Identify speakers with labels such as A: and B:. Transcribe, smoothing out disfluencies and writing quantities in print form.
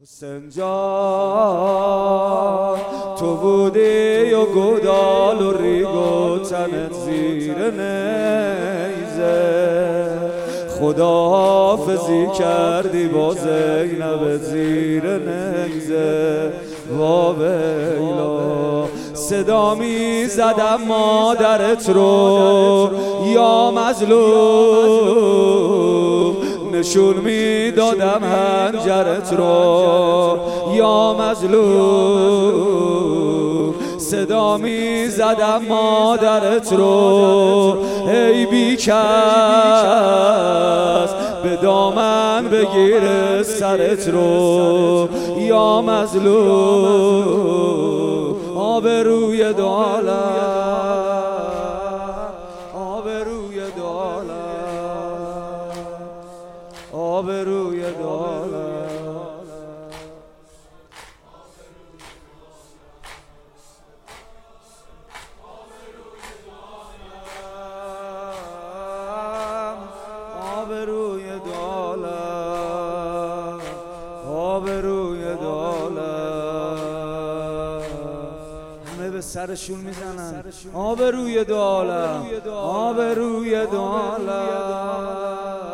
A: حسین جان تو بودی و گودال و ریگ و تنت زیر نیزه، خداحافظی کردی با زینب زیر نیزه. وا ویلا صدا می زدم مادرت رو یا مظلوم، نشون می دادم هنجرت رو یا مظلوم، صدا می زدم مادرت رو ای بیکس به دامن بگیر سرت رو یا مظلوم. آبروی دولت، آبروی دولت، آبروی دولت. آبروی دولت، آبروی دولت. همه به سرشون میزنن آبروی دولت، آبروی دولت.